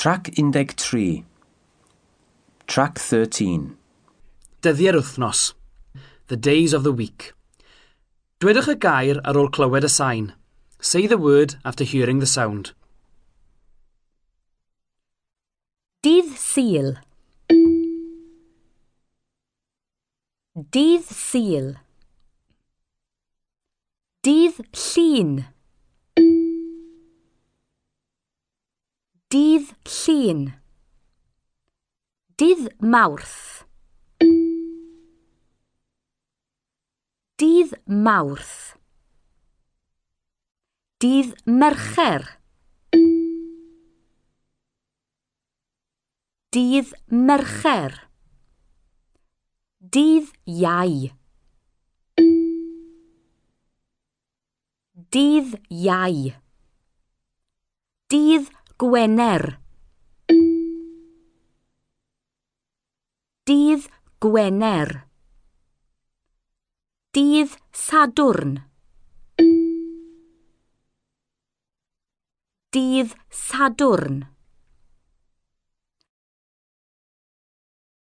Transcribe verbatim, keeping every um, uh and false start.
Trac un deg tri. Trac thirteen. Dyddiau'r wythnos. The days of the week. Dwedwch y gair ar ôl clywed y sain. Say the word after hearing the sound. Dydd Sul. Dydd Sul. Dydd Llun. Dydd Llun. Dydd Mawrth. Dydd Mawrth. Dydd Mercher. Dydd Mercher. Dydd Iau. Dydd Iau. Dydd Gwener. Dydd Gwener. Dydd Sadwrn. Dydd Sadwrn.